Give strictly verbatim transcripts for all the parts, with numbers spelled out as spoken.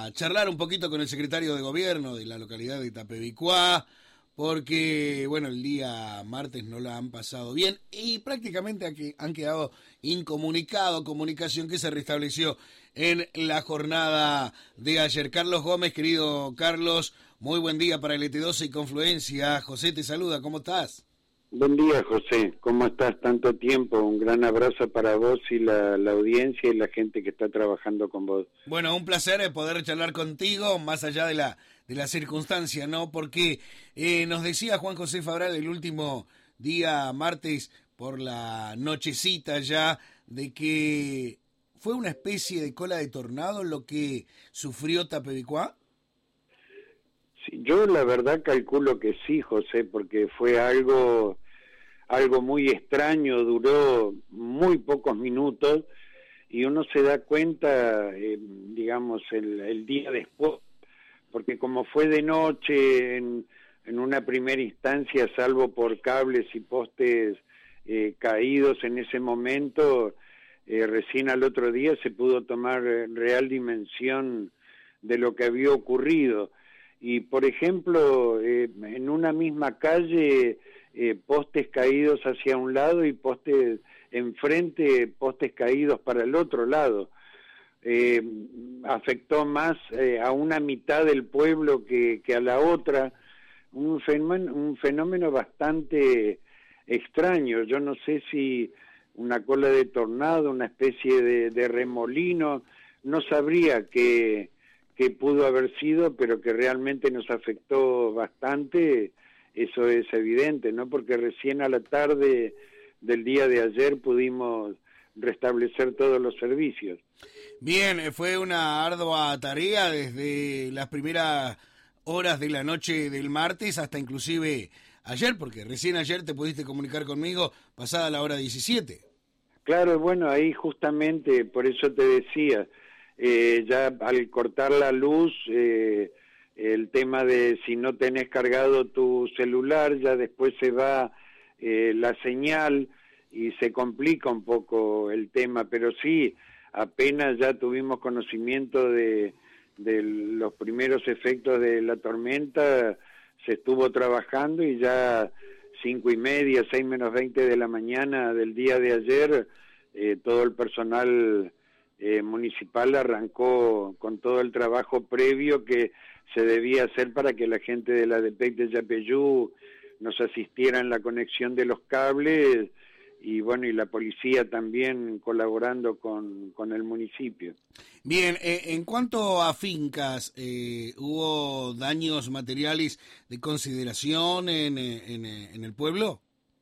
a charlar un poquito con el secretario de gobierno de la localidad de Tapebicuá, porque, bueno, el día martes no la han pasado bien y prácticamente han quedado incomunicado, comunicación que se restableció en la jornada de ayer. Carlos Gómez, querido Carlos, muy buen día para el E T doce y Confluencia. José te saluda, ¿cómo estás? Buen día, José. ¿Cómo estás? Tanto tiempo. Un gran abrazo para vos y la, la audiencia y la gente que está trabajando con vos. Bueno, un placer poder charlar contigo, más allá de la de la circunstancia, ¿no? Porque eh, nos decía Juan José Fabral el último día martes por la nochecita ya de que fue una especie de cola de tornado lo que sufrió Tapebicuá. Sí, yo la verdad calculo que sí, José, porque fue algo algo muy extraño, duró muy pocos minutos y uno se da cuenta, eh, digamos, el, el día después, porque como fue de noche, en, en una primera instancia, salvo por cables y postes eh, caídos en ese momento, eh, recién al otro día se pudo tomar real dimensión de lo que había ocurrido. Y, por ejemplo, eh, en una misma calle, eh, postes caídos hacia un lado y postes enfrente, postes caídos para el otro lado. Eh, afectó más eh, a una mitad del pueblo que, que a la otra. Un fenómeno, un fenómeno bastante extraño. Yo no sé si una cola de tornado, una especie de, de remolino, no sabría qué que pudo haber sido, pero que realmente nos afectó bastante, eso es evidente, ¿no? Porque recién a la tarde del día de ayer pudimos restablecer todos los servicios. Bien, fue una ardua tarea desde las primeras horas de la noche del martes hasta inclusive ayer, porque recién ayer te pudiste comunicar conmigo pasada la hora diecisiete. Claro, bueno, ahí justamente, por eso te decía, Eh, ya al cortar la luz, eh, el tema de si no tenés cargado tu celular, ya después se va eh, la señal y se complica un poco el tema, pero sí, apenas ya tuvimos conocimiento de, de los primeros efectos de la tormenta, se estuvo trabajando y ya cinco y media, seis menos veinte de la mañana del día de ayer, eh, todo el personal Eh, municipal arrancó con todo el trabajo previo que se debía hacer para que la gente de la DEPEC de Yapeyú nos asistiera en la conexión de los cables y bueno, y la policía también colaborando con, con el municipio. Bien, eh, en cuanto a fincas, eh, ¿hubo daños materiales de consideración en, en, en el pueblo?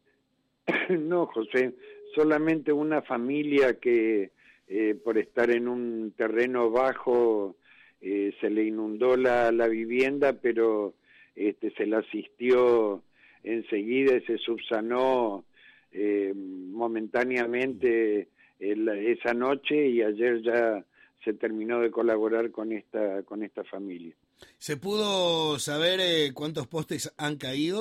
No, José, solamente una familia que Eh, por estar en un terreno bajo eh, se le inundó la, la vivienda, pero este, se la asistió enseguida y se subsanó eh, momentáneamente el, esa noche y ayer ya se terminó de colaborar con esta, con esta familia. ¿Se pudo saber eh, cuántos postes han caído?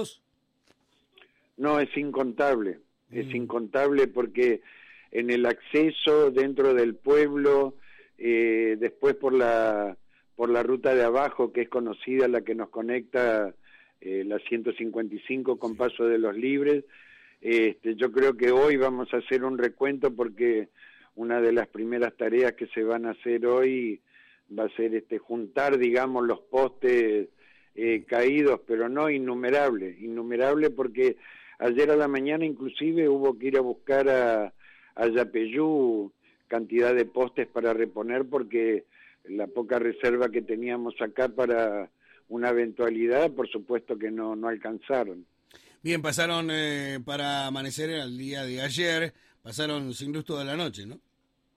No, es incontable, mm. es incontable porque en el acceso dentro del pueblo, eh, después por la por la ruta de abajo, que es conocida, la que nos conecta eh, la ciento cincuenta y cinco con Paso de los Libres. Este, yo creo que hoy vamos a hacer un recuento porque una de las primeras tareas que se van a hacer hoy va a ser este juntar, digamos, los postes eh, caídos, pero no innumerables, innumerables porque ayer a la mañana inclusive hubo que ir a buscar a a Yapeyú cantidad de postes para reponer porque la poca reserva que teníamos acá para una eventualidad, por supuesto que no, no alcanzaron. Bien, pasaron eh, para amanecer el día de ayer, pasaron sin luz toda la noche, ¿no?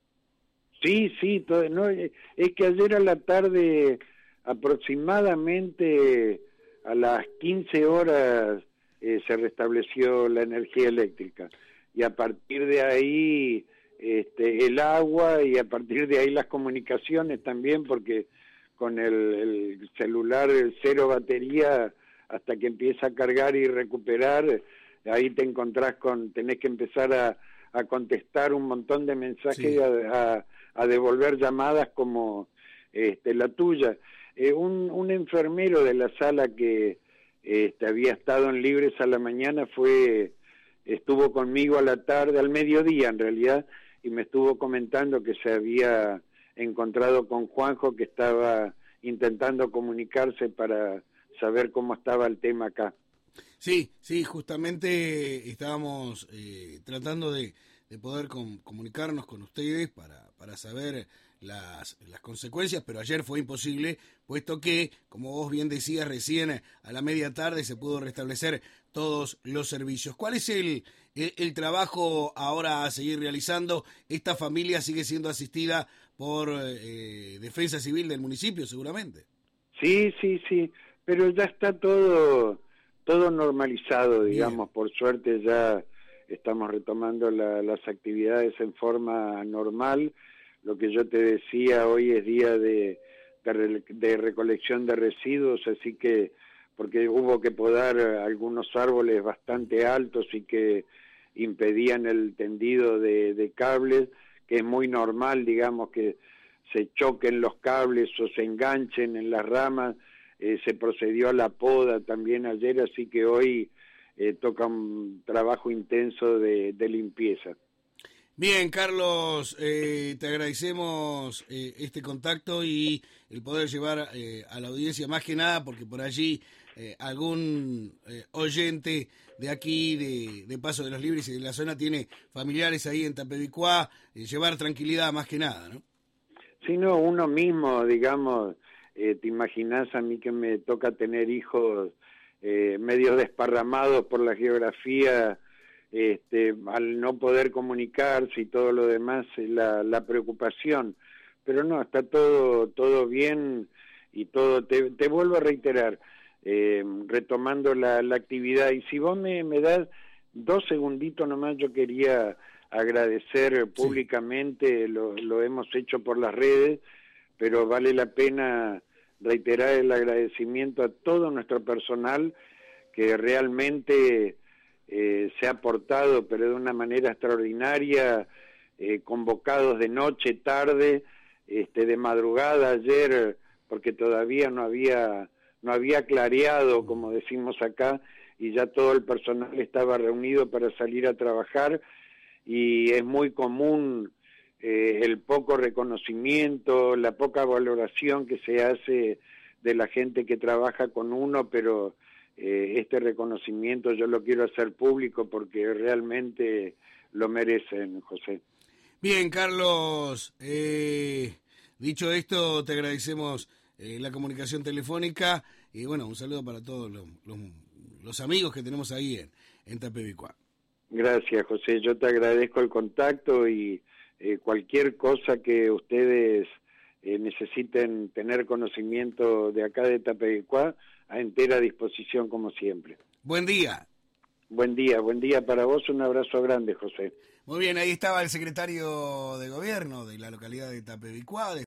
Sí, sí, todo, no, es que ayer a la tarde aproximadamente a las quince horas eh, se restableció la energía eléctrica. Y a partir de ahí este, el agua y a partir de ahí las comunicaciones también, porque con el, el celular el cero batería hasta que empieza a cargar y recuperar, ahí te encontrás con, tenés que empezar a, a contestar un montón de mensajes, sí. a, a, a devolver llamadas como este, la tuya. Eh, un, un enfermero de la sala que este, había estado en Libres a la mañana fue estuvo conmigo a la tarde, al mediodía en realidad, y me estuvo comentando que se había encontrado con Juanjo, que estaba intentando comunicarse para saber cómo estaba el tema acá. Sí, sí, justamente estábamos eh, tratando de, de poder com- comunicarnos con ustedes para, para saber las, las consecuencias, pero ayer fue imposible, puesto que, como vos bien decías recién, a la media tarde se pudo restablecer todos los servicios. ¿Cuál es el, el, el trabajo ahora a seguir realizando? Esta familia sigue siendo asistida por eh, Defensa Civil del municipio, seguramente. Sí, sí, sí, pero ya está todo... todo normalizado, digamos. Bien. Por suerte ya estamos retomando la, las actividades en forma normal. Lo que yo te decía, hoy es día de, de, de recolección de residuos, así que, porque hubo que podar algunos árboles bastante altos y que impedían el tendido de, de cables, que es muy normal, digamos, que se choquen los cables o se enganchen en las ramas. Eh, se procedió a la poda también ayer, así que hoy eh, toca un trabajo intenso de, de limpieza. Bien, Carlos, eh, te agradecemos eh, este contacto y el poder llevar eh, a la audiencia, más que nada, porque por allí eh, algún eh, oyente de aquí, de, de Paso de los Libres y de la zona, tiene familiares ahí en Tapebicuá, eh, llevar tranquilidad más que nada, ¿no? Sí, no, uno mismo, digamos... Eh, te imaginas a mí que me toca tener hijos eh, medio desparramados por la geografía, este, al no poder comunicarse y todo lo demás, la, la preocupación, pero no, está todo todo bien y todo, te, te vuelvo a reiterar, eh, retomando la, la actividad, y si vos me, me das dos segunditos nomás, yo quería agradecer públicamente, sí. lo, lo hemos hecho por las redes, pero vale la pena reiterar el agradecimiento a todo nuestro personal que realmente eh, se ha aportado, pero de una manera extraordinaria, eh, convocados de noche, tarde, este, de madrugada ayer, porque todavía no había, no había clareado, como decimos acá, y ya todo el personal estaba reunido para salir a trabajar, y es muy común Eh, el poco reconocimiento, la poca valoración que se hace de la gente que trabaja con uno, pero eh, este reconocimiento yo lo quiero hacer público porque realmente lo merecen, José. Bien, Carlos, eh, dicho esto, te agradecemos eh, la comunicación telefónica y bueno, un saludo para todos los, los, los amigos que tenemos ahí en, en Tapebicuá. Gracias, José, yo te agradezco el contacto y Eh, cualquier cosa que ustedes eh, necesiten tener conocimiento de acá de Tapebicuá, a entera disposición como siempre. Buen día. Buen día, buen día para vos, un abrazo grande, José. Muy bien, ahí estaba el secretario de Gobierno de la localidad de Tapebicuá.